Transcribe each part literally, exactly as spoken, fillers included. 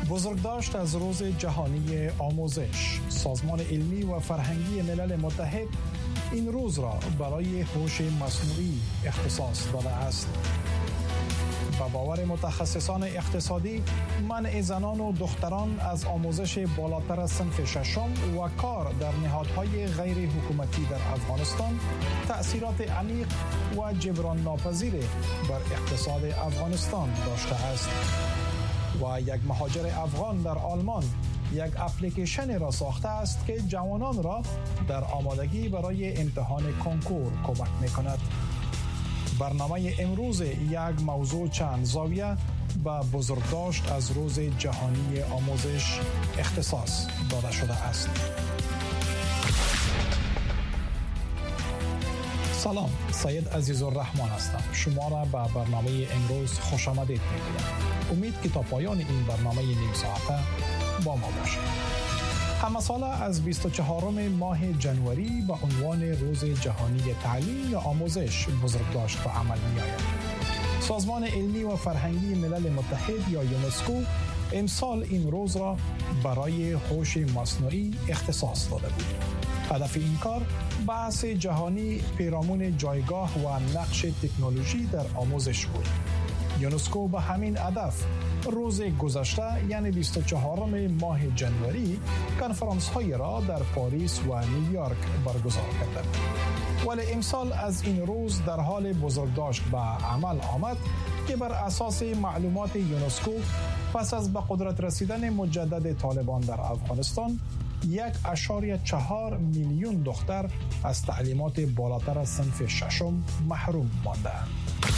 بزرگداشت از روز جهانی آموزش. سازمان علمی و فرهنگی ملل متحد این روز را برای هوش مصنوعی اختصاص داده است. با باور متخصصان اقتصادی، منع زنان و دختران از آموزش بالاتر از صنف ششم و کار در نهادهای غیر حکومتی در افغانستان تأثیرات عمیق و جبران ناپذیر بر اقتصاد افغانستان داشته است. و یک مهاجر افغان در آلمان یک اپلیکیشن را ساخته است که جوانان را در آمادگی برای امتحان کنکور کمک می‌کند. برنامه امروز یک موضوع چند زاویه به بزرگداشت از روز جهانی آموزش اختصاص داده شده است. سلام، سید عزیزالرحمن هستم. شما را به برنامه امروز خوش آمدید می‌گویم. امید که تا پایان این برنامه نیم ساعته با ما باشید. همه ساله از بیست و چهارم ماه جنوری به عنوان روز جهانی تعلیم یا آموزش بزرگداشت به عمل می آید. سازمان علمی و فرهنگی ملل متحد یا یونسکو امسال این روز را برای هوش مصنوعی اختصاص داده بود. هدف این کار بحث جهانی پیرامون جایگاه و نقش تکنولوژی در آموزش بود. یونسکو به همین هدف روز گذشته یعنی بیست و چهارم ماه جنوری کنفرانس های را در پاریس و نیویورک برگزار کرده. ولی امسال از این روز در حال بزرگداشت به عمل آمد که بر اساس معلومات یونسکو پس از به قدرت رسیدن مجدد طالبان در افغانستان یک اشاریه چهار میلیون دختر از تعلیمات بالاتر از صنف ششم محروم مانده‌اند.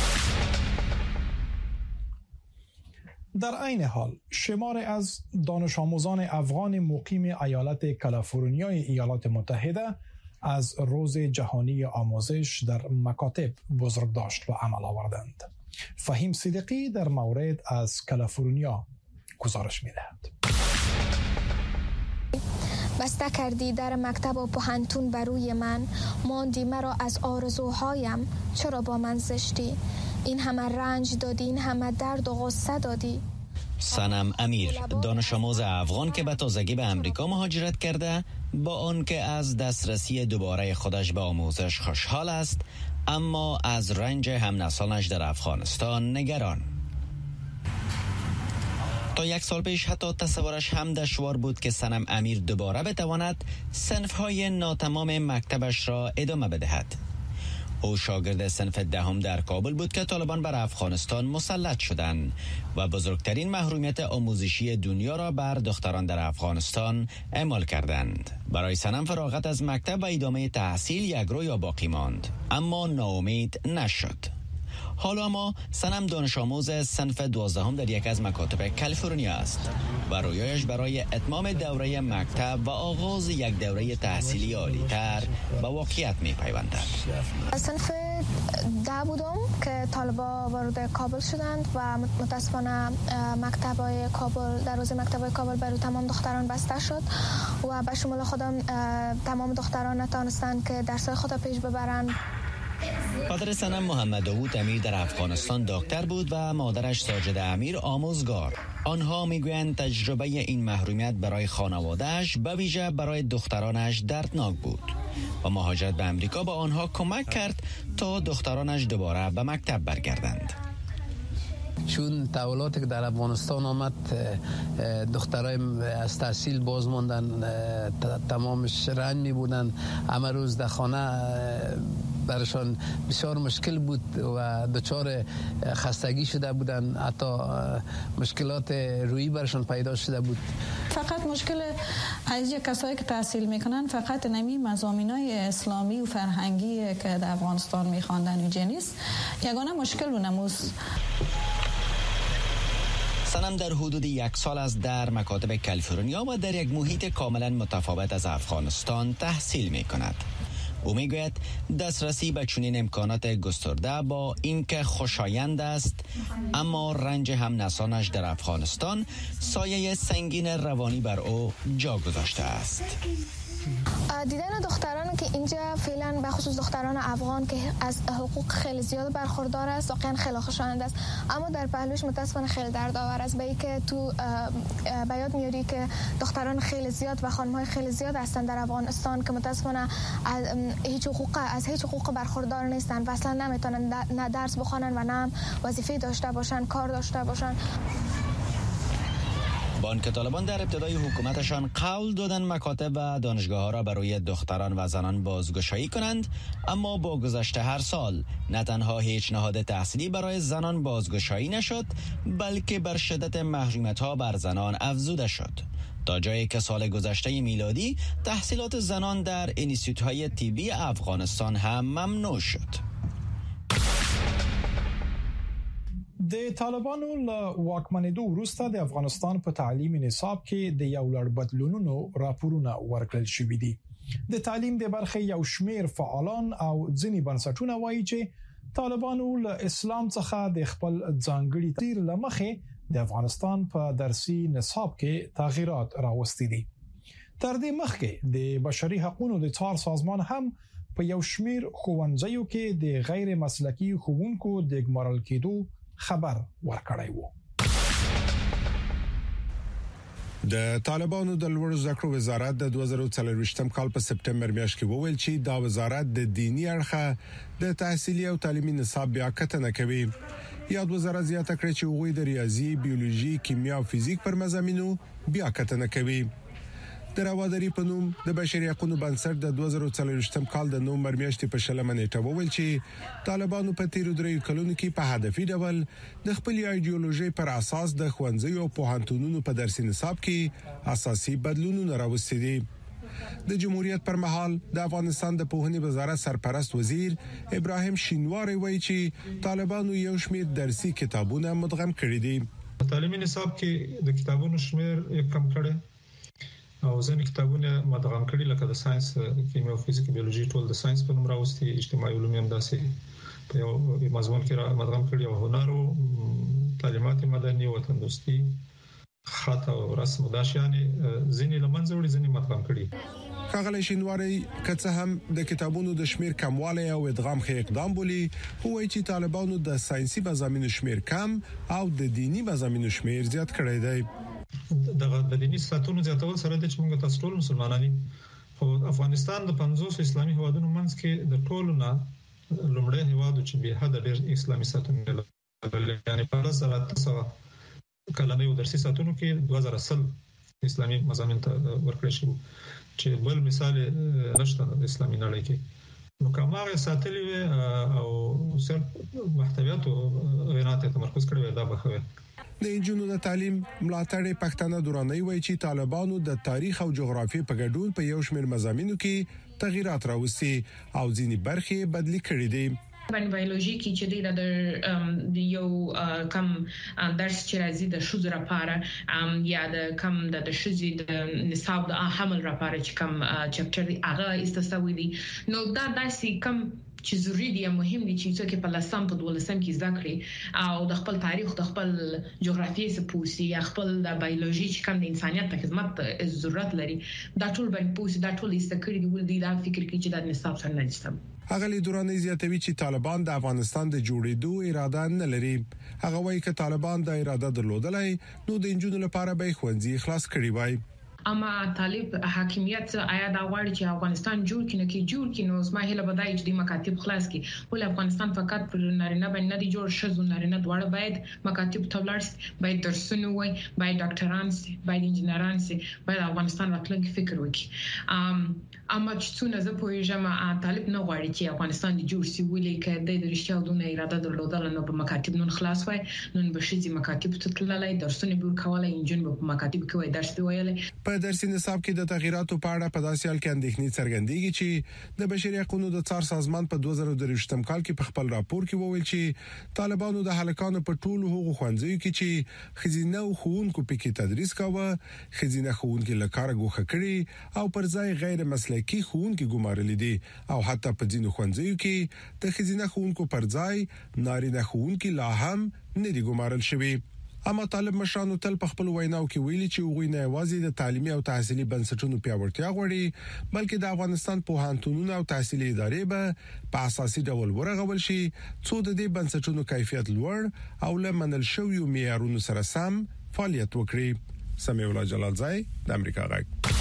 در عین حال شماری از دانش آموزان افغان مقیم ایالت کالیفرنیای ایالات متحده از روز جهانی آموزش در مکاتب بزرگداشت به عمل آوردند. فهیم صدیقی در مورد از کالیفرنیا گزارش می‌دهد. بسته کردی در مکتب و پوهنتون بر روی من، ماندی مرا از آرزوهایم، چرا با من زشتی؟ این همه رنج دادی، این همه درد و غصه دادی. سنم امیر، دانش آموز افغان که به تازگی به امریکا مهاجرت کرده، با آنکه از دسترسی دوباره خودش به آموزش خوشحال است، اما از رنج همنسلانش در افغانستان نگران. تا یک سال پیش حتی تصورش هم دشوار بود که سنم امیر دوباره بتواند صنف‌های ناتمام مکتبش را ادامه بدهد. او شاگرد صنف دهم در کابل بود که طالبان بر افغانستان مسلط شدند و بزرگترین محرومیت آموزشی دنیا را بر دختران در افغانستان اعمال کردند. برای سنم فراغت از مکتب و ادامه تحصیل یک رویا باقی ماند، اما ناامید نشد. حالا اما سنم دانش آموز صنف دوازدهم در یک از مکاتب کالیفرنیا است و رویایش برای اتمام دوره مکتب و آغاز یک دوره تحصیلی عالی‌تر به واقعیت می‌پیوندد. صنف ده بودم که طالبا وارد کابل شدند و متاسفانه مکتب‌های کابل در روز مکتب‌های کابل برای تمام دختران بسته شد و به شمول خودم تمام دختران نتوانستند که درس‌های خود پیش ببرند. پدر سنم محمد داوود امیر در افغانستان دکتر بود و مادرش ساجده امیر آموزگار. آنها میگویند تجربه این محرومیت برای خانواده‌اش به ویژه برای دخترانش دردناک بود و مهاجرت به امریکا با آنها کمک کرد تا دخترانش دوباره به مکتب برگردند. چون تحولاتی که در افغانستان آمد، دخترای از تحصیل باز ماندن، تمامش رنج می بودن، همه روز در خانه برشان بسیار مشکل بود و دچار خستگی شده بودن، حتی مشکلات روحی برشان پیدا شده بود. فقط مشکل از کسایی که تحصیل میکنن فقط نمی مضامینای اسلامی و فرهنگی که در افغانستان میخواندن و جنیس یگانه مشکل و نموز. سنم در حدود یک سال از در مکاتب کالیفرنیا و در یک محیط کاملا متفاوت از افغانستان تحصیل می کند. او می گوید دسترسی به چنین امکانات گسترده با اینکه خوشایند است، اما رنج هم نسانش در افغانستان سایه سنگین روانی بر او جا گذاشته است. دیدن دختران که اینجا فعلا به خصوص دختران افغان که از حقوق خیلی زیاد برخوردار است واقعا خیلی خوشایند است، اما در پهلوش متاسفانه خیلی دردآور است. به اینکه تو بیاد میاری که دختران خیلی زیاد و خانم‌های خیلی زیاد هستند در افغانستان که متاسفانه هیچ حقوق از هیچ حقوق برخوردار نیستند و اصلا نمیتونن نه درس بخوانن و نه وظیفه داشته باشن، کار داشته باشن. بانک طالبان در ابتدای حکومتشان قول دادن مکاتب و دانشگاه‌ها را برای دختران و زنان بازگشایی کنند، اما با گذشت هر سال نه تنها هیچ نهاد تحصیلی برای زنان بازگشایی نشد، بلکه بر شدت محرومیت‌ها بر زنان افزوده شد، تا جایی که سال گذشته میلادی تحصیلات زنان در انستیتوت‌های طبی افغانستان هم ممنوع شد. د طالبانو له واکمنېدو وروسته د افغانستان په تعلیمي نصاب کې د یو لړ بدلونونو راپورونه ورکړل شوي دي. د تعلیم د برخې یو شمېر فعالان او ځینې بنسټونه وایي چې طالبانو له اسلام څخه د خپل ځانګړي تیر لمخې د افغانستان په درسي نصاب کې تغیرات راوستي دي. تر دې مخکې د بشري حقوقو د څار سازمان هم په یو شمېر ښوونځیو کې د غیر مسلکي ښوونکو د ګمارل کېدو خبر ورکړی وو. د طالبانو د لوړ زده کړو وزارت د دوه زره څلرويشتم کال په سپټمبر میاشت کې وویل چې دا وزارت د دینی اړخه د تحصیلي او تعلیمي نصاب بیا کتنه کوي. یاد وزارت زیاته کړې چې هغوی د ریاضي، بیولوژي، کیمیا او فزیک پر مضامینو بیا کتنه کوي. د رواداري په نوم د بشري حقوقو بنسټ د دوه زره څلرويشتم کال د نومبر میاشتې په شلمه نیټه وویل چې طالبانو په تیرو دریو کلونو کې په هدفي ډول د خپل ایډیولوژي پر اساس د خوانځي او پوهنتونونو په درسي نصاب کې اساسي بدلونونه راوستي دي. د جمهوریت پر مهال د افغانستان د پوهنې وزارت سرپرست وزیر ابراهیم شینواری وایي چې طالبانو یو شمېر درسي کتابونه مدغم کړي دي. تعلیمي نصاب کې د کتابونو شمېر کم کړي او ځینې کتابونه مدغم کړي لکه د ساينس، کیمیا او فزیک، بیولوژي ټول د ساينس په نوم راوستي، اجتماعي علوم هم داسې په یو مضمون کې را مدغم کړي او هنر او تعلیمات مدني او وطن دوستي، خط او رسم دا شیانې ځینې لمنځه وړي، ځینې مدغم کړي. ښاغلی شینواری که څه هم د کتابونو د شمیر کموالی او ادغام ښه اقدام بولي، هو چې طالبانو د ساينسي مضامینو شمیر کم او د دینی مضامینو شمیر زیات کړی دی. د دینی ساتونو زیاتول سره د چمګ تاسو ټول مسلمانان دي، خو افغانستان د پنځوس اسلامي هیوادونو منځ کې د ټولو نه لومړی هیواد چې به حد ډېر اسلامي ساتونو لري، یعنی په لسره تاسو کلنۍ درسي ساتونو کې دوه زره سل اسلامي مضامین ته ورکړل شو چې بل مثال نشته د اسلامي نړۍ کې. نو کومه ساتلې او صرف محتویات او غیرات تمرکز کړی دا بخوي. د انجونو د تعلیم ملاتړ پښتانه دوراني وایي چې طالبانو د تاریخ او جغرافیې په ګډون په یو شمېر مضامینو کې تغیرات راوستي او ځینې برخې بدلی کړې دي. باندې بیولوژي کې چې د یو کم درس چې راځي د شوزر لپاره یا د کم د شوزي د نصاب د حمل لپاره چې کم چپټر هغه استثوي دي، نو دا داسې کم چې ضروري دي، مهم دي چې څوک په لسم په دولسم کې زده کړي او د خپل تاریخ، د خپل جغرافیې سپوسی یا خپل د بیولوژي چې کوم د انسانيت په خدمت ضرورت لري، دا ټول باندې پوسی، دا ټول استکړي دي ول دي دا فکر کوي چې د نصاب سره نه دي. هغه دوراني زیاتوي چې طالبان د افغانستان د جوړېدو اراده نه لري. هغه وایي چې طالبان د اراده درلودلای نو د انجونو لپاره به خوندې خلاص کړي وای. اما طالب حاکمیت آیا دا غواړي چې افغانستان جوړ کړي، نه کې جوړ کړي، نو زما هیله بدای چې د مکاتب خلاص کړي. ول افغانستان فقط پر نارینه باندې نه دی جوړ، شذو نارینه دواړه باید مکاتب تولرس، باید درسونه وای، باید ډاکټران سي، باید انجنیران سي، باید افغانستان راتلونکي فکر وکړي. اما چې څونه زه پوهیږم طالب نه غواړي چې افغانستان دی جوړ سی، ولې کې د رښتیا دونه اراده درلودل نو په مکاتب نن خلاص وای، نن به شي مکاتب ته تللای، درسونه به کولای، انجن به مکاتب کې وای درس دی ویلې. په درسي نصاب کې د تغیراتو په اړه په داسې حال کې اندېښنې څرګندېږي چې د بشري حقوقو د څار سازمان په دوه زره درویشتم کال کې په خپل راپور کې وویل چې طالبانو د هلکانو په ټولو حقوقو خوندزیو کې چې خزینه او خوونکو پکې تدریس کاوه، خزینه خوونکو لکاره ګوښه کړي او پر ځای غیر مسلکي خوونکو ګمارل دي او حتی په ځینو خوندزیو کې د خزینه خوونکو پر ځای نارینه خوونکو لا هم نه دي ګمارل شوی. اما طالب مشرانو تل په خپل ویناو کې ویلي چې وګوي نه یوازې د تعلیمي او تحصیلي بنسټونو پیاوړتیا غوړي بلکې د افغانستان پوهنتونونو او تحصیلي ادارې به په اساسي ډول ورغول شي څو د دې بنسټونو کیفیت لوړ او لمنل شوی معیارونو سره سم فعالیت وکړي. سمیع الله جلالزای د امریکا غږ.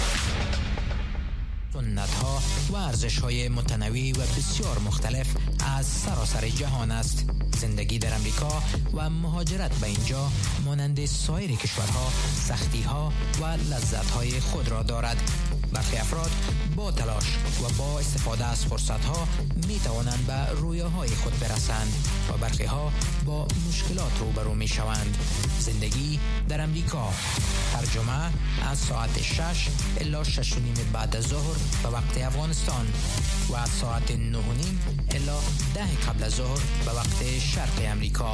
سنت ها و ارزش های متنوع و بسیار مختلف از سراسر جهان است. زندگی در امریکا و مهاجرت به اینجا مانند سایر کشورها سختی ها و لذت های خود را دارد. برخی افراد با تلاش و با استفاده از فرصت ها می توانند به رویاهای خود برسند و برخی ها با مشکلات روبرو می شوند. زندگی در امریکا هر جمعه از ساعت شش الی شش و نیم بعد از ظهر به وقت افغانستان و از ساعت نه و نیم الی ده قبل از ظهر به وقت شرق امریکا.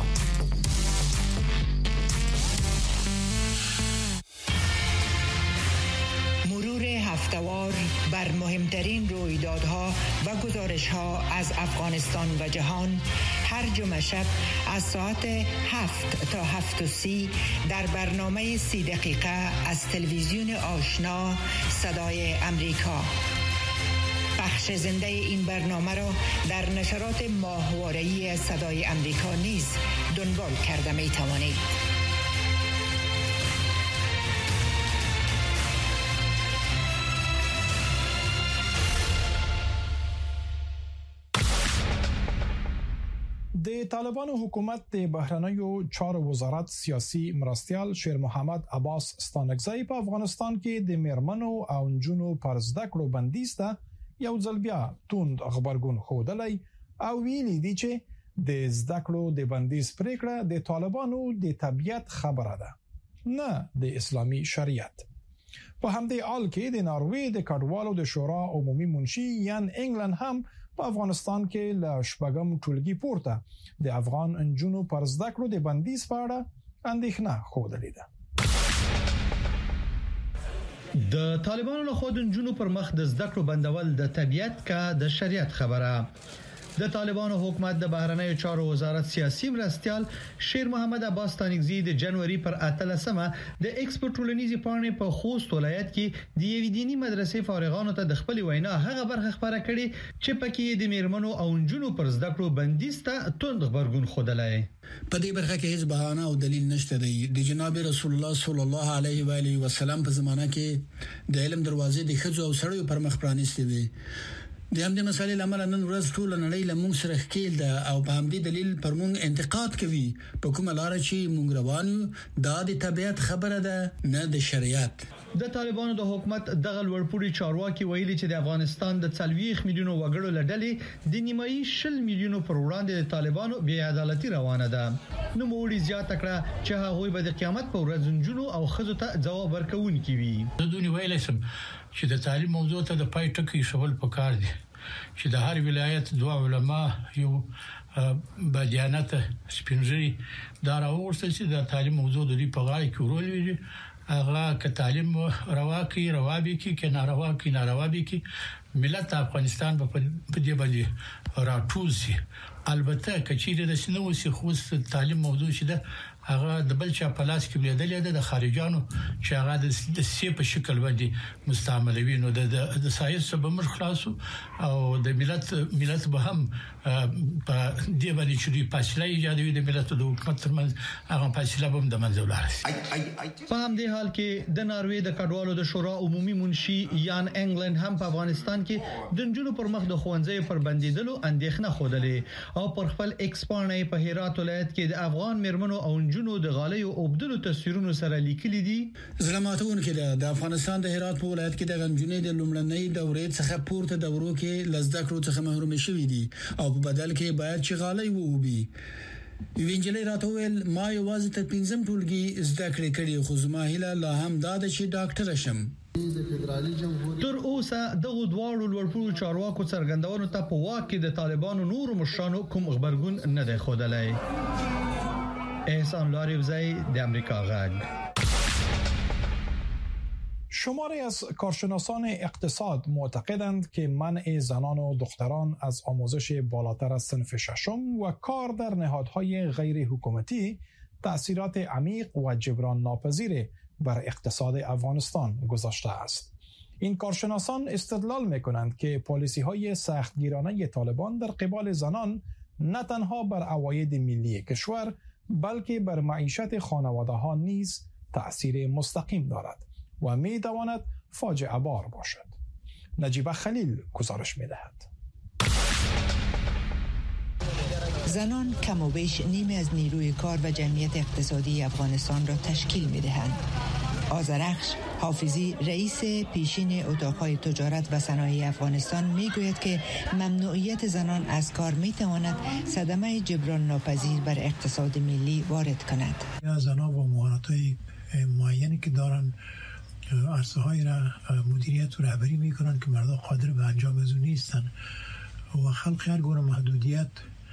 مرور هفته‌وار بر مهمترین رویدادها و گزارش‌ها از افغانستان و جهان هر جمعه شب از ساعت هفت تا هفت و سی در برنامه سی دقیقه از تلویزیون آشنا صدای امریکا. بخش زنده این برنامه را در نشرات ماهواره‌ای صدای امریکا نیز دنبال کرده می توانید. د طالبانو حکومت د بهرنیو چارو وزارت سیاسي مرستيال شیر محمد عباس ستانکزی په افغانستان کې د میرمنو او نجونو پر زده کړو بندیز ته یو ځل بیا توند خبرګون ښودلی او ویلي دي چې د زده کړو د بندیز پریکړه د طالبانو د طبيعت خبره ده نه د اسلامي شریعت. په همدې حال کې د ناروې د کډوالو د شورا عمومي منشي یان انګلند هم په افغانستان کې له شپږم ټولګي پورته د افغان انجونو پر زده کړو د بندیز په اړه اندېښنه خوده لیده. د طالبانو له خوا د انجونو پر مخ د زده کړو بندول د طبيعت کا د شریعت خبره. د طالبانو حکومت د بهرنیو چارو وزارت سیاسي مرستيال شیر محمد عباس ستانکزی د جنوري پر اتلسمه د ایکسپورت ټولنیزي پاڼې په خوست ولایت کې د یوې دینی مدرسې فارغانو ته د خپل وینا هغه برخه خبره کړي چې پکې د میرمنو او انجونو پر زده کړو بندیز ته توند خبرګون خوده. په دې برخه کې هیڅ بهانه او دلیل نشته دی. د جناب رسول الله صلی الله علیه و آله وسلم په زمانہ کې د علم دروازې د خځو او سړیو پر مخ پرانیستې وي. د همدې مسالې لامل نن ورځ ټول نړۍ له موږ سره ښکیل ده او په همدې دلیل پر موږ انتقاد کوي په کومه لار چې موږ روانو دا د طبيعت خبره ده نه د شریعت. د طالبانو د حکومت دغه لوړپوړي چارواکي ویلي چې د افغانستان د څلويخ میلیونو وګړو لړلې د نیمایي شل میلیونو پر وړاندې د طالبانو بې عدالتي روانه ده. نو موړي زیاته کړه چې هغه به د قیامت په ورځ انجونو او خزو ته ځواب ورکوونکي وي. د دونی ویل سم چې د تعلیم موضوع ته د پای ټکی شول پکار دي چې د هر ولایت دوه علما یو بدیانت سپینځري دا راوړل چې د تعلیم موضوع د دې په غاړه کې ورول وي. هغه ک تعلیم رواکي روابي کې کې ناروا کې ناروا بي کې ملت افغانستان په دې باندې راټوزي. البته کچېره د سينو سي خو تعلیم موضوع شته هغه د بل چا په لاس کې ولیدل د خارجانو چې هغه د سی په شکل باندې مستعملوي. نو د د ساينس په مر خلاصو او د ملت ملت به هم په دې باندې چې فاصله ایجادوي د ملت د حکومت ترمنځ هغه فاصله به د منځ ولرسي. په همدې حال کې د ناروې د کډوالو د شورا عمومي منشي یان انګلند هم په افغانستان کې د انجونو پر مخ د خوندزې پر بندیدلو اندېښنه خوده او پر خپل ایکسپانې په هرات ولایت کې د افغان مرمنو او جنو د غالي او عبدالو تصویرونو سره لیکلي دي. زلماتون کې د افغانستان د هرات په ولایت کې د غنجونې د لومړنۍ دورې څخه پورته دورو کې لزدکرو څخه محروم شوي دي او په بدل کې باید چې غالي ووبي. وینجلې راتوول ما یوازې ته پنځم ټولګي زده کړې کړې خو زما هیله لا هم دا د چې ډاکټر شم. تر اوسه دغه دواړو لوړپوړو چارواکو څرګندونو ته په واقع د طالبانو نور مشرانو کوم خبرګون نه دی ښودلی. احسان لاریوزی د امریکا غږ. شماری از کارشناسان اقتصاد معتقدند که منع زنان و دختران از آموزش بالاتر از صنف ششم و کار در نهادهای غیر حکومتی تأثیرات عمیق و جبران ناپذیر بر اقتصاد افغانستان گذاشته است. این کارشناسان استدلال می‌کنند که پالیسی‌های سختگیرانه طالبان در قبال زنان نه تنها بر عواید ملی کشور بلکه بر معیشت خانواده‌ها نیز تأثیر مستقیم دارد و می‌تواند فاجعه بار باشد. نجیبه خلیل گزارش می‌دهد. زنان کم و بیش نیمی از نیروی کار و جمعیت اقتصادی افغانستان را تشکیل می‌دهند. آذرخش حافظی رئیس پیشین اتاق‌های تجارت و صنایع افغانستان میگوید که ممنوعیت زنان از کار میتواند صدمه جبران ناپذیر بر اقتصاد ملی وارد کند. زنان با مهارت‌های معینی که دارن عرصه‌های را مدیریت و رهبری میکنن که مردم قادر به انجام از نیستن و خلق هر گونه محدودیت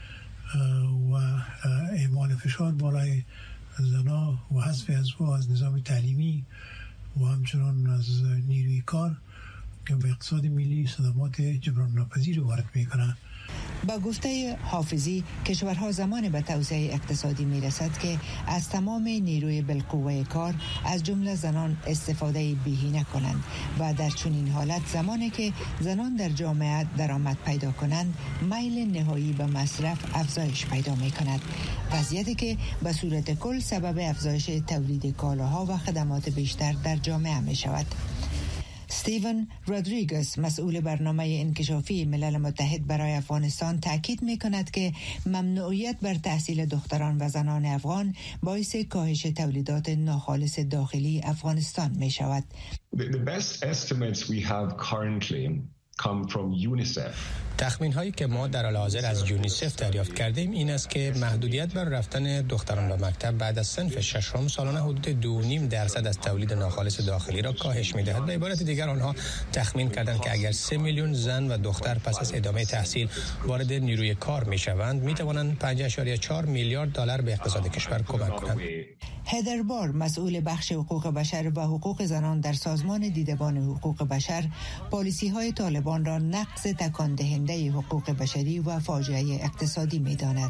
و اعمال فشار بالای زنا و حذف از از نظام تعلیمی و همچنان از نیروی کار که به اقتصاد ملی صدمات جبران ناپذیر وارد میکنند. با گفته حافظی کشورها زمان به توسعه اقتصادی میرسد که از تمام نیروی بالقوه کار از جمله زنان استفاده بهینه کنند و در چنین حالت زمانی که زنان در جامعه درآمد پیدا کنند میل نهایی به مصرف افزایش پیدا می کند، وضعیتی که به صورت کل سبب افزایش تولید کالاها و خدمات بیشتر در جامعه می شود. استیون رودریگز مسئول برنامه انکشافی ملل متحد برای افغانستان تاکید می‌کند که ممنوعیت بر تحصیل دختران و زنان افغان باعث کاهش تولیدات ناخالص داخلی افغانستان می‌شود. The, the best estimates we have currently come from UNICEF. تخمین هایی که ما در حال حاضر از یونیسف دریافت کردیم این است که محدودیت بر رفتن دختران به مکتب بعد از صنف ششم سالانه حدود دو و نیم درصد از تولید ناخالص داخلی را کاهش می‌دهد. به عبارت دیگر آنها تخمین کردند که اگر سه میلیون زن و دختر پس از ادامه تحصیل وارد نیروی کار می‌شوند می‌توانند پنج ممیز چهار میلیارد دلار به اقتصاد کشور کمک کنند. هدر بار مسئول بخش حقوق بشر و حقوق زنان در سازمان دیدبان حقوق بشر پالیسی‌های طالبان را نقض تکان دهنده حقوق بشری و فاجعه اقتصادی می‌داند.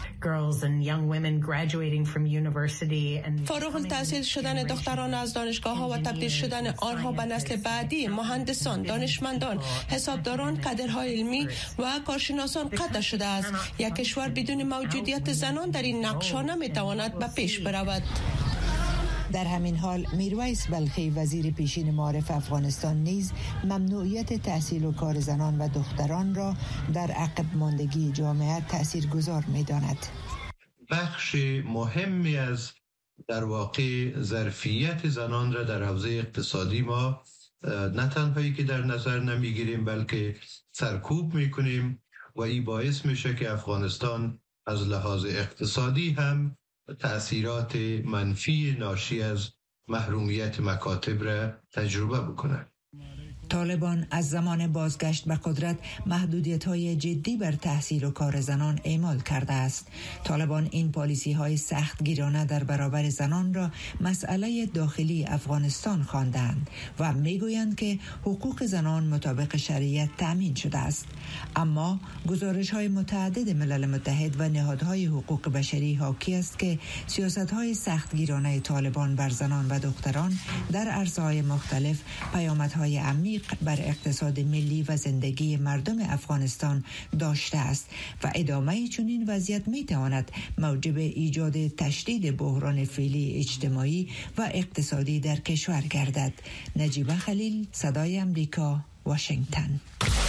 فارغ التحصیل شدن دختران از دانشگاه‌ها و تبدیل شدن آنها به نسل بعدی مهندسان، دانشمندان، حسابداران، کادرهای علمی و کارشناسان قطع شده است. یک کشور بدون موجودیت زنان در این نقش‌ها نمی‌تواند به پیش برود. در همین حال میرویس بلخی وزیر پیشین معارف افغانستان نیز ممنوعیت تحصیل و کار زنان و دختران را در عقب ماندگی جامعه تاثیرگذار می‌داند. بخش مهمی از در واقع ظرفیت زنان را در حوزه اقتصادی ما نه تنهایی که در نظر نمیگیریم بلکه سرکوب میکنیم و این باعث میشه که افغانستان از لحاظ اقتصادی هم تأثیرات منفی ناشی از محرومیت مکاتب را تجربه بکنه. طالبان از زمان بازگشت به قدرت محدودیت‌های جدی بر تحصیل و کار زنان اعمال کرده است. طالبان این پالیسی‌های سختگیرانه در برابر زنان را مسئله داخلی افغانستان خواندند و می‌گویند که حقوق زنان مطابق شریعت تأمین شده است. اما گزارش‌های متعدد ملل متحد و نهادهای حقوق بشری حاکی است که سیاست‌های سختگیرانه طالبان بر زنان و دختران در عرصه‌های مختلف پیامدهای عمیق بر اقتصاد ملی و زندگی مردم افغانستان داشته است و ادامه چنین وضعیت می تواند موجب ایجاد تشدید بحران فعلی اجتماعی و اقتصادی در کشور گردد. نجیبه خلیل، صدای امریکا، واشنگتن.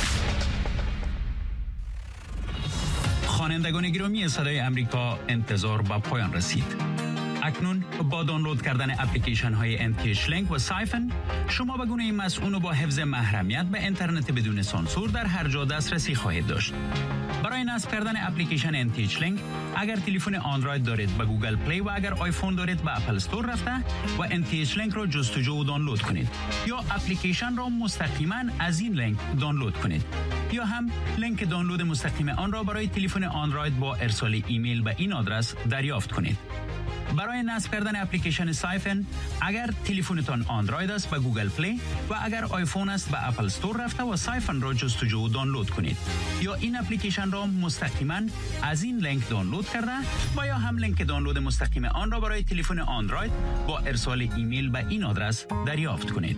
خوانندگان گرامی صدای امریکا، انتظار به پایان رسید. اکنون با دانلود کردن اپلیکیشن های ان تی اچ لینک و سایفن شما به گونه مسئول و با حفظ محرمیت به اینترنت بدون سانسور در هر جا دسترسی خواهید داشت. برای نصب کردن اپلیکیشن ان تی اچ لینک اگر تلفن اندروید دارید به گوگل پلی و اگر آیفون دارید به اپل استور رفته و ان تی اچ لینک را جستجو و دانلود کنید یا اپلیکیشن را مستقیما از این لینک دانلود کنید یا هم لینک دانلود مستقیم آن را برای تلفن اندروید با ارسال ایمیل به این آدرس دریافت کنید. برای نصب کردن اپلیکیشن سایفن اگر تلفنتان اندروید است به گوگل پلی و اگر آیفون است به اپل استور رفته و سایفن را جستجو و دانلود کنید یا این اپلیکیشن را مستقیما از این لینک دانلود کرده و یا هم لینک دانلود مستقیم آن را برای تلفن اندروید با ارسال ایمیل به این آدرس دریافت کنید.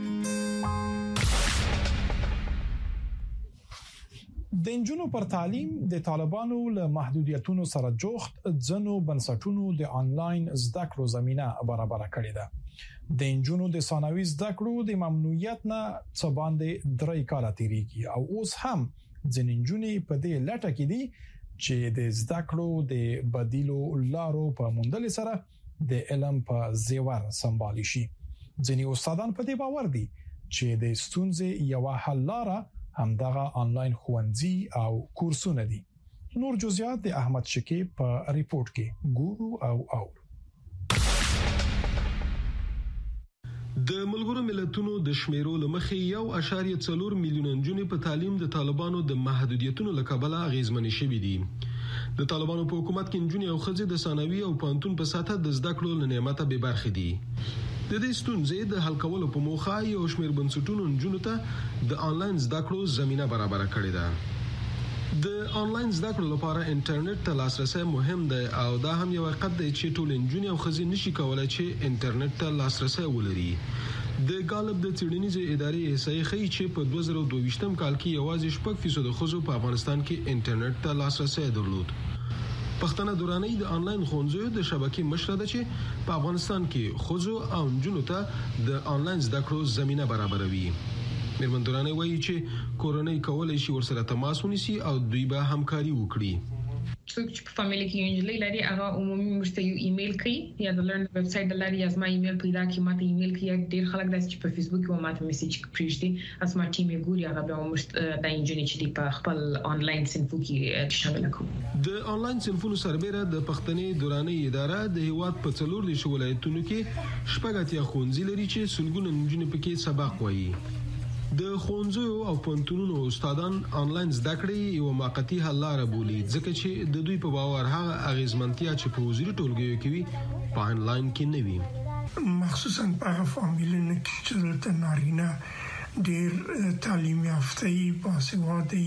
د نجونو پر تعلیم د طالبانو له محدودیتونو سره جوخت ځنو بنسټونو د آنلاین زده کړو زمينه برابر کړې ده. د نجونو د ثانوي زده کړو د ممنوعیت نه څه باندې درې کاله تیریږي او اوس هم ځینې نجونې په دې لټه کې دي چې د زده کړو د بدیلو لارو په موندل سره د علم په زیور سمبالي شي. ځینې استادان په دې باور دي چې د ستونزې یو حل لاره همدغه آنلاین خوندزي او کورسونه دي. نور جزئیات د احمد شکیب په ریپورت کې ګورو او او د ملګرو ملتونو د شمیرو لمخې یو اشاریه څلور میلیون نجونې په تعلیم د طالبانو د محدودیتونو لکبله غیزمنې شوې دي. د طالبانو په حکومت کې نجونې او ښځې د ثانوي او پانتون په ساته د زده کړو لنعمت به برخې دي. د دې ستونزې د حل کولو په موخه یو شمېر بنسټونو نجونو ته د آنلاین زده کړو زمينه برابر کړې ده. د آنلاین زده کړو لپاره انټرنیټ ته لاسرسي مهم دی او دا هم یو حقیقت دی چې ټول نجونې او ښځې نشي کولای چې انټرنیټ ته لاسرسي ولري. د غالب د څېړنیزې ادارې احصایې ښیي چې په دوه زره دوه ویشتم کال کې یوازې شپږ فیصد ښځو په افغانستان کې انټرنیټ ته لاسرسي درلود. پښتنه دوراني د آنلاین ښوونځیو د شبکې مشره ده چې په افغانستان کې ښځو او نجونو ته د آنلاین زده کړو زمينه برابروي. میرمن دوراني وایي چې کورنۍ کولای شي ورسره تماس ونیسي او دوی به همکاري وکړي. څوک چې په فامیلی کې یو نجلۍ لري هغه عمومي مرسته یو ایمیل کوي یا د لرن ویب سټ د لاري ازما ایمیل پیدا کی ماته ایمیل کوي. ډیر خلک داسې چې په فیسبوک او ماته میسج پریږدي ازما ټیم یې ګوري هغه به مرسته د انجینری چې په خپل آنلاین صنفو کې شامل کړي. د آنلاین صنفونو سربېره د پښتنې دوراني اداره د هیواد په څلور د ولایتونو کې شپږ اتیا ښوونځي لري چې سلګونه نجونې پکې سبق وایي. د ښوونځیو او پوهنتونونو استادان آنلاین زده کړې یو موقتی حل لاره بولي ځکه چې د دوی په باور هغه اغیزمنتیا چې په وزارت ټولګیو کې وي په آنلاین کې نه وي. مخصوصا په هغه فامیلونو کې چې د نارینه ډېر تعلیم یافته باسواده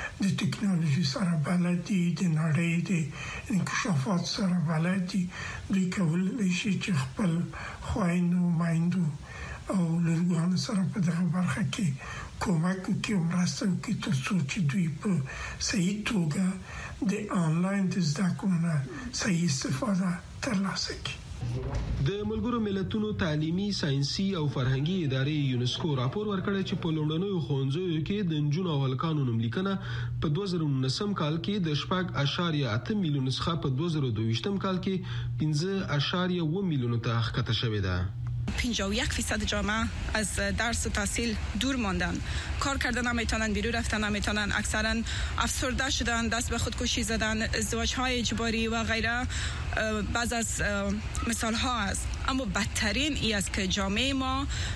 د ټکنالوژي سره بلد دي د نړۍ د انکشافات سره بلد دي دوی کولای شي چې خپل خويندو مایندو او لږه سره په دغه برخه کې کومک کوي او مرسته کوي ترڅو چې دوی په صحیح توګه د آنلاین د زده کړو نه صحیح استفاده ترلاسه کړي. د ملګرو ملتونو تعلیمي ساينسي او فرهنګي ادارې یونسکو راپور ورکړی چې په لومړنیو ښوونځیو کې د نجونو او هلکانو نوملیکنه په دوه زره نولسم کال کې د شپږ اشاریه اته میلیون څخه په دوه زره دوه ویشتم کال کې پنځه اشاریه اوه میلیون ته ښکته شوې ده. پنجاه و یک فیصد جامعه از درس و تحصیل دور ماندن، کار کردن نمیتونن، بیرون رفتن نمیتونن، اکثرا افسرده شدن، دست به خودکشی زدن، ازدواج های اجباری و غیره بعض از مثال ها است. اما بدترین ای است که جامعه ما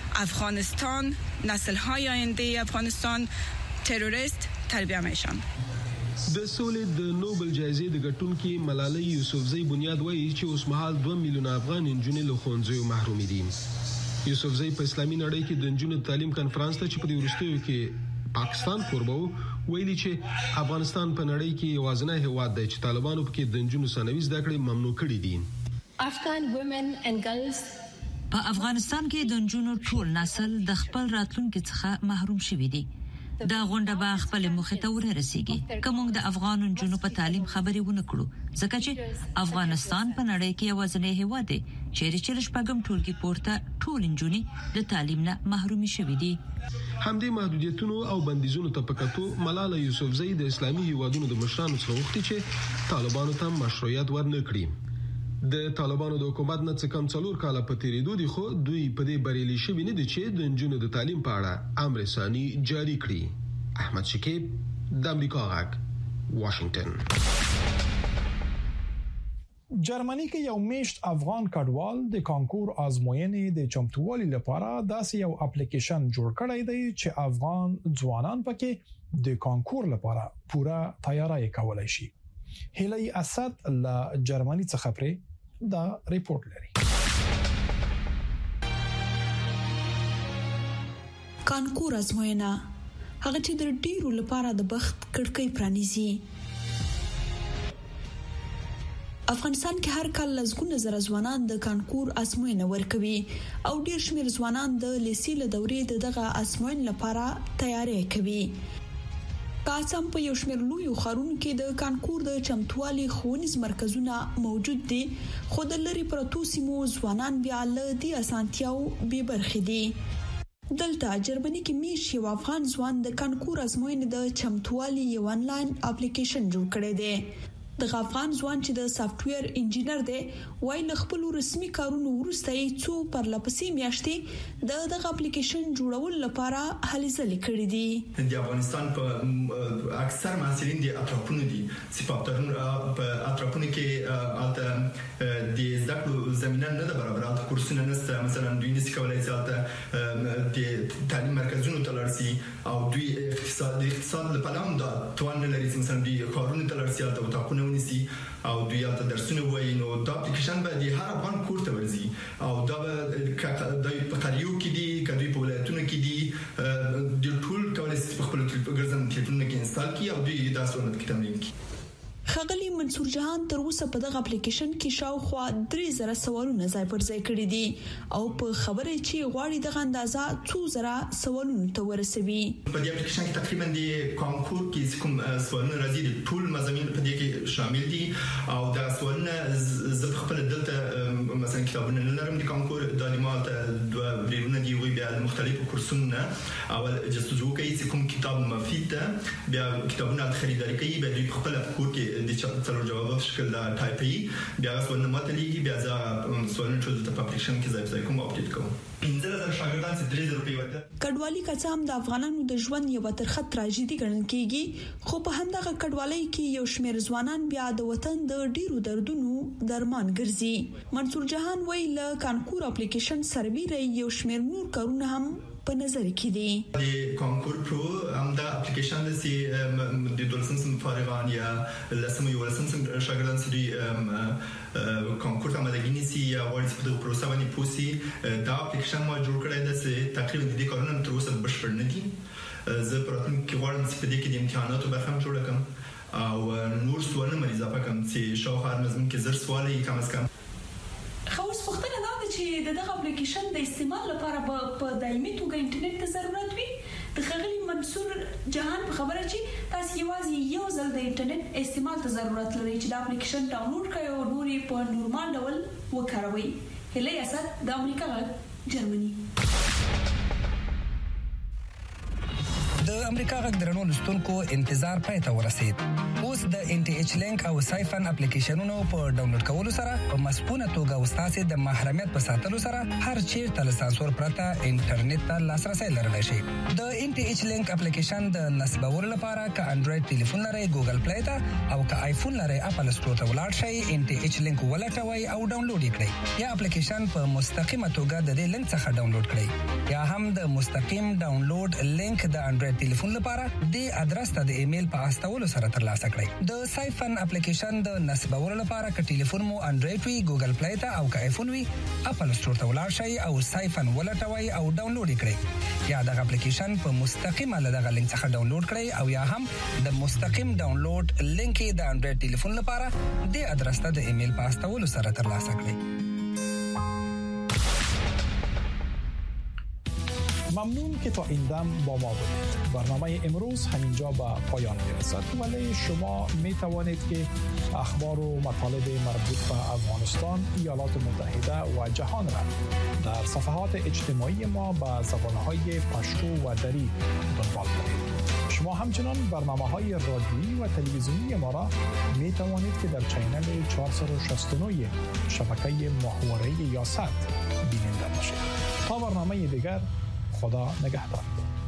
افغانستان، نسل های آینده افغانستان تروریست تربیه میشن. د سولې د نوبل جایزې د ګټونکې ملالۍ یوسفزۍ بنیاد وایي چې اوس مهال دوه میلیون افغان نجونې له ښوونځیو محروم دي. یوسفزۍ په اسلامي نړۍ کې د نجونو تعلیم کانفرنس ته چې په دې وروستیو کې پاکستان کوربه ویلي چې افغانستان په نړۍ کې یوازینی هیواد دی چې طالبانو پکې د نجونو ثانوي زده کړې ممنوع کړې دي. افغان women and girls په افغانستان کې د نجونو ټول نسل د خپل راتلونکي څخه محروم شوي دي. دا غونډه به خپل مخ ته ورسیږي کوم د افغان نجونو په تعلیم خبرې ونه کړو ځکه چې افغانستان په نړۍ کې یوازینی هیواد دی چې چې شپږم ټولګي پورته ټول نجونې د تعلیم نه محروم شوي دي. همدې محدودیتونو او بندیزونو ته پکاتو ملاله یوسفزۍ د اسلامي هیوادونو د مشرانو څخه وغوښتي چې طالبانو ته مشروعیت ورنکړي. د طالبانو د حکومت نه څه کم څلور کاله په تیریدو دي خو دوی په دې بریالي شوي نه دي چې د نجونو د تعلیم په اړه امر ثاني جاری کړي. احمد شکیب د امریکا غږ واشنگټن. جرمني کې یو میشت افغان کډوال د کانکور ازموینې د چمتووالي لپاره داسې یو اپلیکیشن جوړ کړی دی چې افغان ځوانان پکې د کانکور لپاره پوره تیاری کولای شي. هیلای اسد له جرمني څخه پرې دا ریپورت لري. کانکور ازموینه هغه چې د ډیرو لپاره د بخت کړکۍ پرانیزي. افغانستان کې هر کال لسګونه زره ځوانان د کانکور ازموینه ورکوي او ډیر شمېر ځوانان د لیسې له دورې دغه ازموینې لپاره تیاری کوي. قاسم په یو شمېر لوی خارونو کې د کانکور د چمتوالي ښوونیز مرکزونه موجود دي، خو د لری پرتو سیمو ځوانان بیا له دې اسانتیاو بې برخې دي. دلته جرمني کې میش یو افغان ځوان د کانکور ازموینې د چمتوالي یو انلاین اپلیکیشن جوړ کړی دی. د افغان ځوان چې د سافټویر انجینر دی وایي له خپل رسمي کارونو وروسته یې څو پرلپسې میاشتې د دغه اپلیکیشن جوړول لپاره هلې ځلې کړې دي. د افغانستان په اکثر محصلین د اطرافونو دي چې په اطرافونو کې البته د زده کړو زمينه نه ده برابر، البته کورسونه نشته، مثلا دوی نشي کولای چې البته د تعلیم مرکزونو ته لاړ شي او دوی اقتصاد اقتصاد لپاره هم دا توان نه لري چې مثلا دوی کارونه ته لاړ شي او تاکونه ونیسي او دوی البته درسونه وایي. نو دا اپلیکیشن به د هر افغان کور ته ورځي او دا به د په قریو کې دي، کدوې په ولایتونو کې دي، د ټول کولای شي په خپل ګرځم ټلیفون کې انسټال کړي او دوی دا څونه کې تمرین کړي. خغلی منصور جهان تر اوسه په دغه اپلیکیشن کې شاوخوا درې زره سوالونه ځای پر ځای کړي دي او په خبره چې غواړي دغه اندازه څو زره سوالونه ته ورسوي. په دې اپلیکیشن کې تقریبا د کانکور کې کوم سوالونه راځي د ټول مضامین په دې کې شامل دي او دا سوالونه زه خپل دلته مثلا کتابونه نه لرم د کانکور د معلومات دوه ورونه دی وی بیا مختلفو کورسونه اول جستجو کوي چې کوم کتاب مفید ده، بیا کتابونه خریداري کوي، بیا د خپل کور کې د څلور جواب په شکل ټایپي، بیا سوالونه ماتلېږي، بیا ځا سوالونه چې د اپلیکیشن کې ځای ځای کوم اپډیټ کوم. پنځه زره شاګردان چې درې زره روپۍ ورته کډوالي کڅام د افغانانو د ژوند یو ترخه تراژیدي ګڼل کیږي، خو په همدغه کډوالۍ کې یو شمېر ځوانان بیا د وطن د ډیرو دردونو درمان ګرځي. منصور جهان وایي له کانکور اپلیکیشن سربېره یو شمېر نور کارونه هم په نظر کې دي. د کانکور پرو هم دا اپلیکیشن د سی د دولسم سم فارغان یا لسم یو لسم سم شاګردان سړي کانکور ته مدګینی سي یا ورته په پروسه باندې پوسی دا اپلیکیشن ما جوړ کړی دی چې تقریبا د دې کارونو تر اوسه بشپړ نه دي. زه پراتم کې غواړم چې په دې کې د امتحاناتو برخه هم جوړ کړم او نور سوالونه مې اضافه کړم چې شاوخوا مضمون کې زر سوالې کم از کم. خو اوس وختونه دا چې دغه اپلیکیشن د استعمال لپاره په دایمي توګه انټرنیټ ته ضرورت وي. د خغلی منصور جهان په خبره چې تاسو یوازې یو ځل د انټرنیټ استعمال ته ضرورت لري چې د اپلیکیشن ډاونلوډ کړئ او نوري په نورمال ډول وکاروئ. هلي اسد د امریکا غږ جرمني. د امریکا غږ درنو لستونکو انتظار پای ته ورسید. اوس د ان ټي ایچ لینک او سایفن اپلیکیشنونو په ډاونلوډ کولو سره په مسپونه توګه استاسې د محرمیت په ساتلو سره هر چیرته له سانسور پرته انټرنیټ ته لاسرسي لرلی شي. د ان ټي ایچ لینک اپلیکیشن د نصبولو لپاره ک انډراید ټلیفون لرئ ګوګل پلی ته او ک آیفون لرئ اپل سټور ته ولاړ شئ، ان ټي ایچ لینک ولټوئ او ډاونلوډ یې کړئ یا اپلیکیشن په مستقیمه توګه د دې لینک څخه ډاونلوډ کړئ یا هم د مستقیم ډاونلوډ لینک د انډراید ټلیفون لپاره د ادرس ته د ایمیل په استولو سره ترلاسه کړئ. د سایفن اپلیکیشن د نصبولو لپاره ک ټلیفون مو انډراید وي ګوګل پلی ته او ک آیفون وي اپل سټور ته ولاړ شئ او سایفن ولټوئ او ډاونلوډ کړئ یا د اپلیکیشن په مستقیمه له دغه لینک څخه ډاونلوډ کړئ او یا هم د مستقیم ډاونلوډ لینک د انډراید ټلیفون لپاره د ادرس ته د ایمیل په استولو سره ترلاسه کړئ. ممنون که تا این دم با ما بودید. برنامه امروز همینجا به پایان میرسد، ولی شما می توانید که اخبار و مطالب مربوط به افغانستان، ایالات متحده و جهان را در صفحات اجتماعی ما به زبانهای پشتو و دری دنبال کنید. شما همچنان برنامه‌های رادیویی و تلویزیونی ما را می توانید که در چینل چهارصد و شصت و نه شبکه محوره یاست بیننده باشید. تا برنامه دیگر، خدا نگهدار.